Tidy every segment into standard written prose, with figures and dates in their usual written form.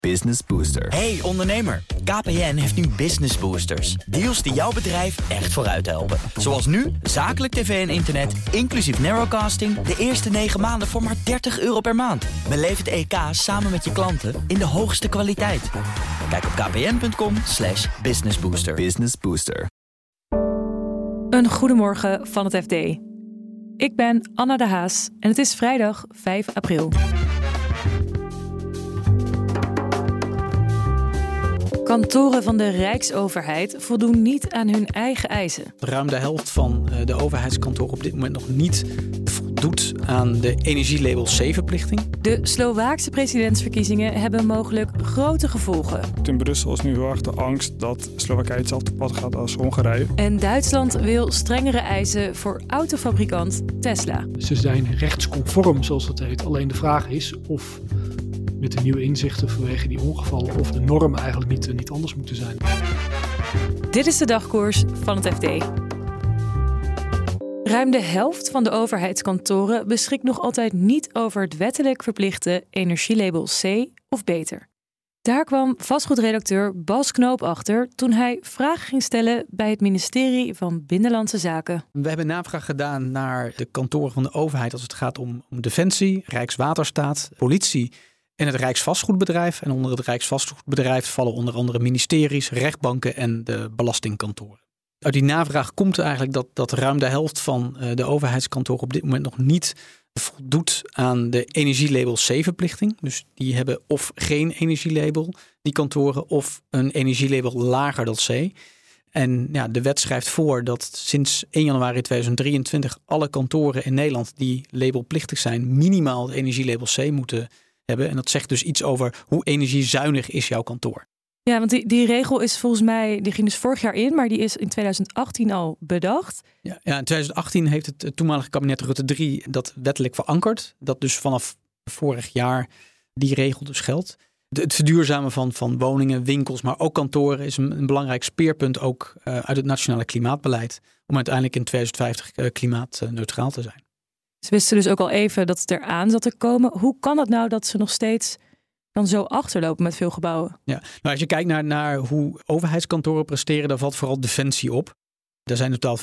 Business Booster. Hey ondernemer, KPN heeft nu Business Boosters. Deals die jouw bedrijf echt vooruit helpen. Zoals nu, zakelijk tv en internet, inclusief narrowcasting... de eerste 9 maanden voor maar €30 per maand. Beleef het EK samen met je klanten in de hoogste kwaliteit. Kijk op kpn.com/businessbooster. Business Booster. Een goedemorgen van het FD. Ik ben Anna de Haas en het is vrijdag 5 april. Kantoren van de Rijksoverheid voldoen niet aan hun eigen eisen. Ruim de helft van de overheidskantoren op dit moment nog niet voldoet aan de energielabel C-verplichting. De Slovaakse presidentsverkiezingen hebben mogelijk grote gevolgen. In Brussel is nu heel erg de angst dat Slowakije hetzelfde pad gaat als Hongarije. En Duitsland wil strengere eisen voor autofabrikant Tesla. Ze zijn rechtsconform, zoals dat heet. Alleen de vraag is of met de nieuwe inzichten vanwege die ongevallen of de norm eigenlijk niet anders moeten zijn. Dit is de dagkoers van het FD. Ruim de helft van de overheidskantoren beschikt nog altijd niet over het wettelijk verplichte energielabel C of beter. Daar kwam vastgoedredacteur Bas Knoop achter toen hij vragen ging stellen bij het ministerie van Binnenlandse Zaken. We hebben navraag gedaan naar de kantoren van de overheid als het gaat om Defensie, Rijkswaterstaat, politie en het Rijksvastgoedbedrijf. En onder het Rijksvastgoedbedrijf vallen onder andere ministeries, rechtbanken en de belastingkantoren. Uit die navraag komt eigenlijk dat ruim de helft van de overheidskantoren op dit moment nog niet voldoet aan de energielabel C-verplichting. Dus die hebben of geen energielabel, die kantoren, of een energielabel lager dan C. En ja, de wet schrijft voor dat sinds 1 januari 2023 alle kantoren in Nederland die labelplichtig zijn minimaal het energielabel C moeten hebben. En dat zegt dus iets over hoe energiezuinig is jouw kantoor. Ja, want die regel is volgens mij, die ging dus vorig jaar in, maar die is in 2018 al bedacht. Ja, in 2018 heeft het toenmalige kabinet Rutte 3 dat wettelijk verankerd. Dat dus vanaf vorig jaar die regel dus geldt. Het verduurzamen van woningen, winkels, maar ook kantoren is een belangrijk speerpunt ook uit het nationale klimaatbeleid. Om uiteindelijk in 2050 klimaatneutraal te zijn. Ze wisten dus ook al even dat het eraan zat te komen. Hoe kan het nou dat ze nog steeds dan zo achterlopen met veel gebouwen? Ja, nou, als je kijkt naar hoe overheidskantoren presteren, dan valt vooral Defensie op. Er zijn in totaal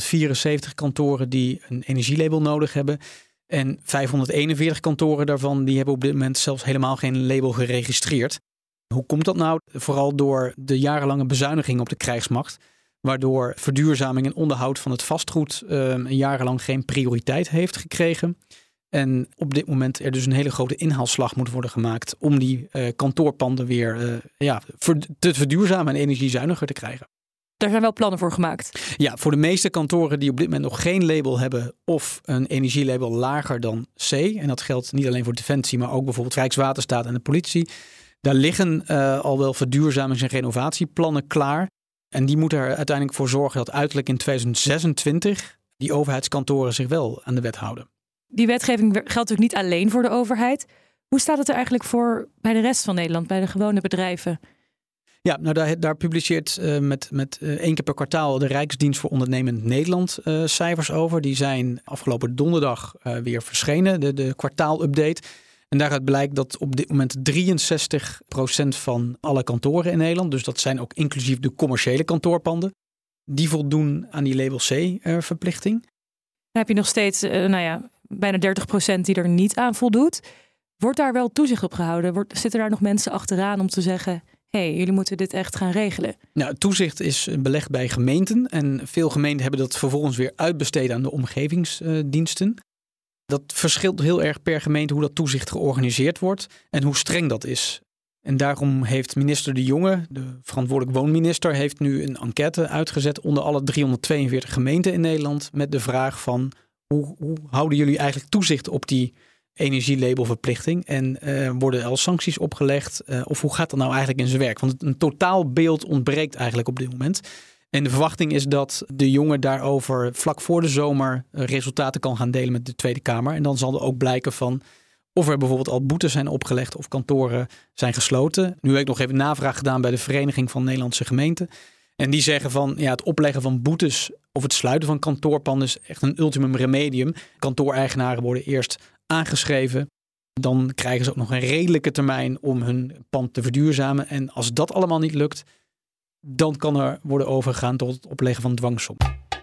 574 kantoren die een energielabel nodig hebben. En 541 kantoren daarvan die hebben op dit moment zelfs helemaal geen label geregistreerd. Hoe komt dat nou? Vooral door de jarenlange bezuiniging op de krijgsmacht. Waardoor verduurzaming en onderhoud van het vastgoed jarenlang geen prioriteit heeft gekregen. En op dit moment er dus een hele grote inhaalslag moet worden gemaakt om die kantoorpanden weer te verduurzamen en energiezuiniger te krijgen. Daar zijn wel plannen voor gemaakt. Ja, voor de meeste kantoren die op dit moment nog geen label hebben of een energielabel lager dan C. En dat geldt niet alleen voor Defensie, maar ook bijvoorbeeld Rijkswaterstaat en de politie. Daar liggen al wel verduurzamings- en renovatieplannen klaar. En die moeten er uiteindelijk voor zorgen dat uiterlijk in 2026 die overheidskantoren zich wel aan de wet houden. Die wetgeving geldt natuurlijk niet alleen voor de overheid. Hoe staat het er eigenlijk voor bij de rest van Nederland, bij de gewone bedrijven? Ja, nou daar publiceert met 1 keer per kwartaal de Rijksdienst voor Ondernemend Nederland cijfers over. Die zijn afgelopen donderdag weer verschenen, de kwartaalupdate. En daaruit blijkt dat op dit moment 63% van alle kantoren in Nederland, dus dat zijn ook inclusief de commerciële kantoorpanden, die voldoen aan die label C-verplichting. Dan heb je nog steeds bijna 30% die er niet aan voldoet. Wordt daar wel toezicht op gehouden? Zitten daar nog mensen achteraan om te zeggen, jullie moeten dit echt gaan regelen? Nou, toezicht is belegd bij gemeenten. En veel gemeenten hebben dat vervolgens weer uitbesteden aan de omgevingsdiensten. Dat verschilt heel erg per gemeente hoe dat toezicht georganiseerd wordt en hoe streng dat is. En daarom heeft minister De Jonge, de verantwoordelijk woonminister, heeft nu een enquête uitgezet onder alle 342 gemeenten in Nederland met de vraag van hoe houden jullie eigenlijk toezicht op die energielabelverplichting en worden er al sancties opgelegd of hoe gaat dat nou eigenlijk in zijn werk? Want een totaalbeeld ontbreekt eigenlijk op dit moment. En de verwachting is dat De Jonge daarover vlak voor de zomer resultaten kan gaan delen met de Tweede Kamer. En dan zal er ook blijken van of er bijvoorbeeld al boetes zijn opgelegd of kantoren zijn gesloten. Nu heb ik nog even navraag gedaan bij de Vereniging van Nederlandse Gemeenten. En die zeggen van het opleggen van boetes of het sluiten van kantoorpanden is echt een ultimum remedium. Kantooreigenaren worden eerst aangeschreven. Dan krijgen ze ook nog een redelijke termijn om hun pand te verduurzamen. En als dat allemaal niet lukt, dan kan er worden overgegaan tot het opleggen van dwangsom.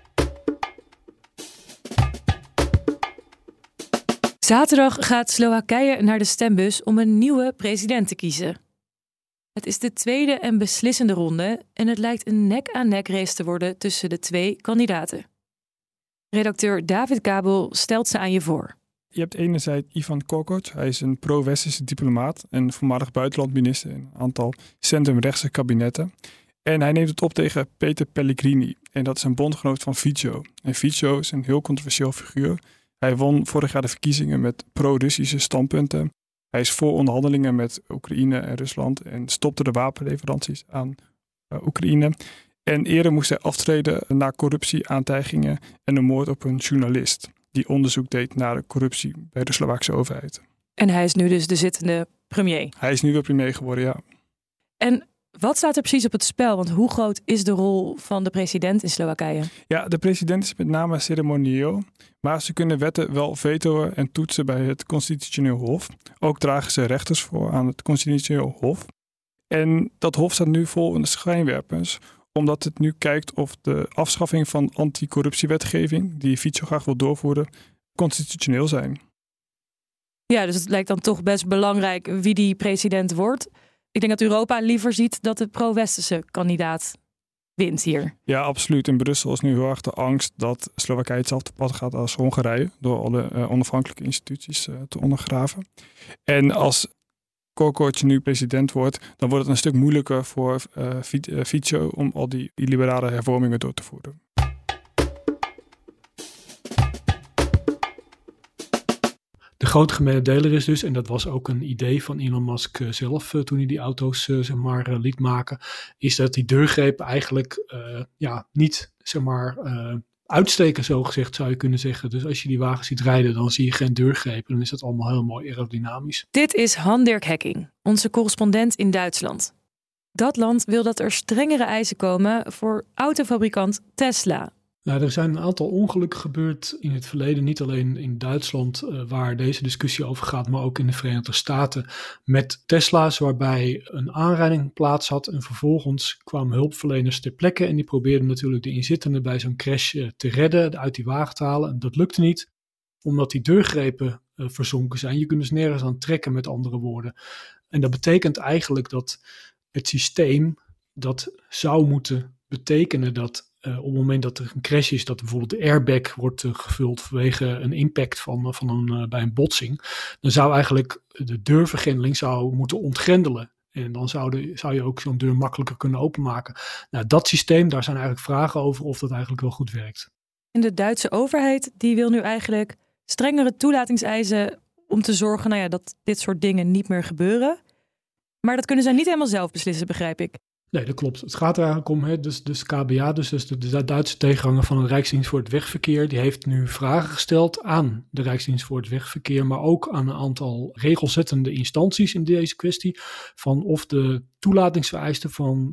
Zaterdag gaat Slowakije naar de stembus om een nieuwe president te kiezen. Het is de tweede en beslissende ronde en het lijkt een nek-aan-nek race te worden tussen de twee kandidaten. Redacteur David Kabel stelt ze aan je voor. Je hebt enerzijds Ivan Kokoc. Hij is een pro-westerse diplomaat en voormalig buitenlandminister in een aantal centrumrechtse kabinetten. En hij neemt het op tegen Peter Pellegrini. En dat is een bondgenoot van Fico. En Fico is een heel controversieel figuur. Hij won vorig jaar de verkiezingen met pro-Russische standpunten. Hij is voor onderhandelingen met Oekraïne en Rusland en stopte de wapenleveranties aan Oekraïne. En eerder moest hij aftreden na corruptieaantijgingen en een moord op een journalist die onderzoek deed naar de corruptie bij de Slovaakse overheid. En hij is nu dus de zittende premier. Hij is nu weer premier geworden, ja. En wat staat er precies op het spel? Want hoe groot is de rol van de president in Slowakije? Ja, de president is met name ceremonieel, maar ze kunnen wetten wel vetoen en toetsen bij het Constitutioneel Hof. Ook dragen ze rechters voor aan het Constitutioneel Hof. En dat hof staat nu vol in de schijnwerpers, omdat het nu kijkt of de afschaffing van anticorruptiewetgeving, die Fico graag wil doorvoeren, constitutioneel zijn. Ja, dus het lijkt dan toch best belangrijk wie die president wordt. Ik denk dat Europa liever ziet dat de pro-westerse kandidaat wint hier. Ja, absoluut. In Brussel is nu heel erg de angst dat Slowakije hetzelfde pad gaat als Hongarije, door alle onafhankelijke instituties te ondergraven. En als Kokoc nu president wordt, dan wordt het een stuk moeilijker voor Fico om al die illiberale hervormingen door te voeren. De grote gemene deler is dus, en dat was ook een idee van Elon Musk zelf toen hij die auto's liet maken, is dat die deurgrepen eigenlijk niet uitsteken, zo gezegd zou je kunnen zeggen. Dus als je die wagens ziet rijden, dan zie je geen deurgrepen. Dan is dat allemaal heel mooi aerodynamisch. Dit is Han-Dirk Hekking, onze correspondent in Duitsland. Dat land wil dat er strengere eisen komen voor autofabrikant Tesla. Nou, er zijn een aantal ongelukken gebeurd in het verleden, niet alleen in Duitsland waar deze discussie over gaat, maar ook in de Verenigde Staten met Tesla's waarbij een aanrijding plaats had en vervolgens kwamen hulpverleners ter plekke en die probeerden natuurlijk de inzittenden bij zo'n crash te redden, uit die wagen te halen en dat lukte niet, omdat die deurgrepen verzonken zijn. Je kunt dus nergens aan trekken, met andere woorden. En dat betekent eigenlijk dat het systeem dat zou moeten betekenen dat op het moment dat er een crash is, dat bijvoorbeeld de airbag wordt gevuld vanwege een impact bij een botsing, dan zou eigenlijk de deurvergrendeling moeten ontgrendelen. En dan zou je ook zo'n deur makkelijker kunnen openmaken. Nou, dat systeem, daar zijn eigenlijk vragen over of dat eigenlijk wel goed werkt. En de Duitse overheid die wil nu eigenlijk strengere toelatingseisen om te zorgen dat dit soort dingen niet meer gebeuren. Maar dat kunnen zij niet helemaal zelf beslissen, begrijp ik. Nee, dat klopt. Het gaat er eigenlijk om, dus KBA, dus de Duitse tegenhanger van de Rijksdienst voor het Wegverkeer, die heeft nu vragen gesteld aan de Rijksdienst voor het Wegverkeer, maar ook aan een aantal regelzettende instanties in deze kwestie, van of de toelatingsvereisten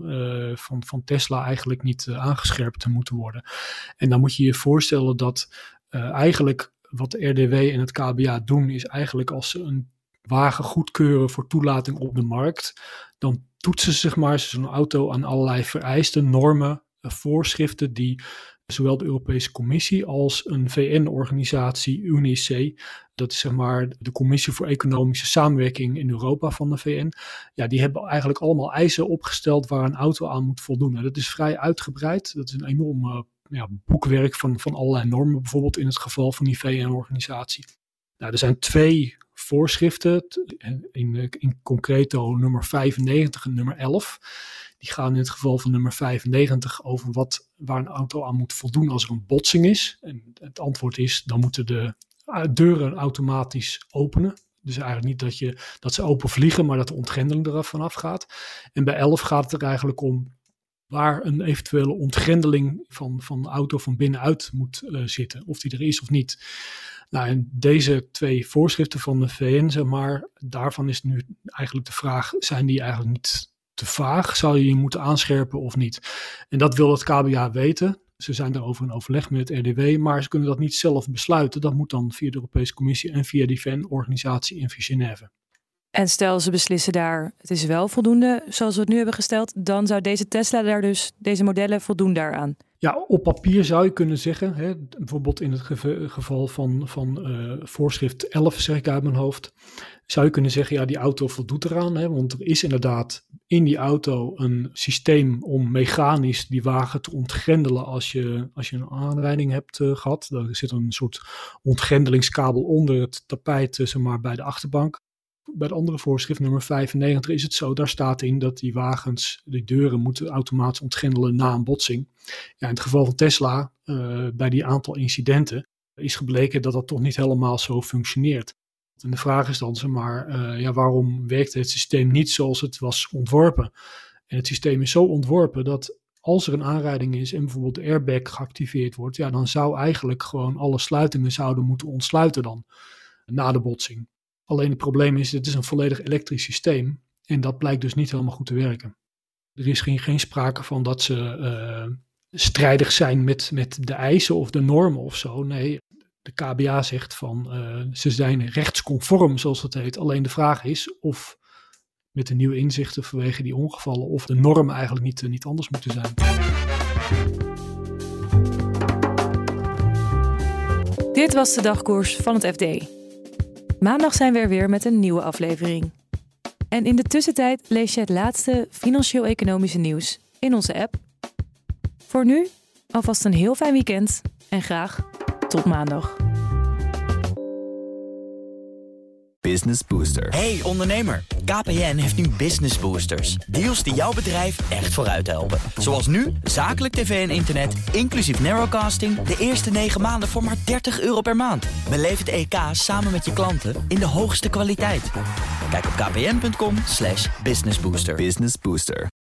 van Tesla eigenlijk niet aangescherpt moeten worden. En dan moet je je voorstellen dat eigenlijk wat de RDW en het KBA doen, is eigenlijk als ze een wagen goedkeuren voor toelating op de markt, dan toetsen ze zo'n auto aan allerlei vereisten, normen, voorschriften die zowel de Europese Commissie als een VN-organisatie, UNECE, dat is de Commissie voor Economische Samenwerking in Europa van de VN, ja, die hebben eigenlijk allemaal eisen opgesteld waar een auto aan moet voldoen. En dat is vrij uitgebreid, dat is een enorm boekwerk van allerlei normen, bijvoorbeeld in het geval van die VN-organisatie. Nou, er zijn 2 voorschriften, in concreto nummer 95 en nummer 11. Die gaan in het geval van nummer 95 over waar een auto aan moet voldoen als er een botsing is. En het antwoord is, dan moeten de deuren automatisch openen. Dus eigenlijk niet dat ze open vliegen, maar dat de ontgrendeling er vanaf gaat. En bij 11 gaat het er eigenlijk om waar een eventuele ontgrendeling van de auto van binnenuit moet zitten. Of die er is of niet. Nou, en deze 2 voorschriften van de VN, daarvan is nu eigenlijk de vraag, zijn die eigenlijk niet te vaag? Zou je moeten aanscherpen of niet? En dat wil het KBA weten. Ze zijn daarover in overleg met het RDW, maar ze kunnen dat niet zelf besluiten. Dat moet dan via de Europese Commissie en via die VN-organisatie in Genève. En stel ze beslissen daar, het is wel voldoende zoals we het nu hebben gesteld, dan zou deze Tesla daar dus, deze modellen voldoen daaraan. Ja, op papier zou je kunnen zeggen, hè, bijvoorbeeld in het geval van voorschrift 11, zeg ik uit mijn hoofd, zou je kunnen zeggen, ja, die auto voldoet eraan. Hè, want er is inderdaad in die auto een systeem om mechanisch die wagen te ontgrendelen als je een aanrijding hebt gehad. Er zit een soort ontgrendelingskabel onder het tapijt, zeg maar, bij de achterbank. Bij het andere voorschrift, nummer 95, is het zo, daar staat in dat die wagens, die deuren moeten automatisch ontgrendelen na een botsing. Ja, in het geval van Tesla, bij die aantal incidenten, is gebleken dat dat toch niet helemaal zo functioneert. En de vraag is dan, zeg maar, waarom werkt het systeem niet zoals het was ontworpen? En het systeem is zo ontworpen dat als er een aanrijding is en bijvoorbeeld de airbag geactiveerd wordt, ja, dan zou eigenlijk gewoon alle sluitingen zouden moeten ontsluiten dan, na de botsing. Alleen het probleem is, het is een volledig elektrisch systeem en dat blijkt dus niet helemaal goed te werken. Er is geen sprake van dat ze strijdig zijn met de eisen of de normen of zo. Nee, de KBA zegt van ze zijn rechtsconform, zoals het heet. Alleen de vraag is of met de nieuwe inzichten vanwege die ongevallen of de normen eigenlijk niet anders moeten zijn. Dit was de dagkoers van het FD. Maandag zijn we er weer met een nieuwe aflevering. En in de tussentijd lees je het laatste financieel-economische nieuws in onze app. Voor nu, alvast een heel fijn weekend en graag tot maandag. Business Booster. Hey ondernemer, KPN heeft nu Business Boosters. Deals die jouw bedrijf echt vooruit helpen. Zoals nu, zakelijk tv en internet, inclusief narrowcasting, de eerste 9 maanden voor maar €30 per maand. Beleef het EK samen met je klanten in de hoogste kwaliteit. Kijk op kpn.com/businessbooster. Business Booster.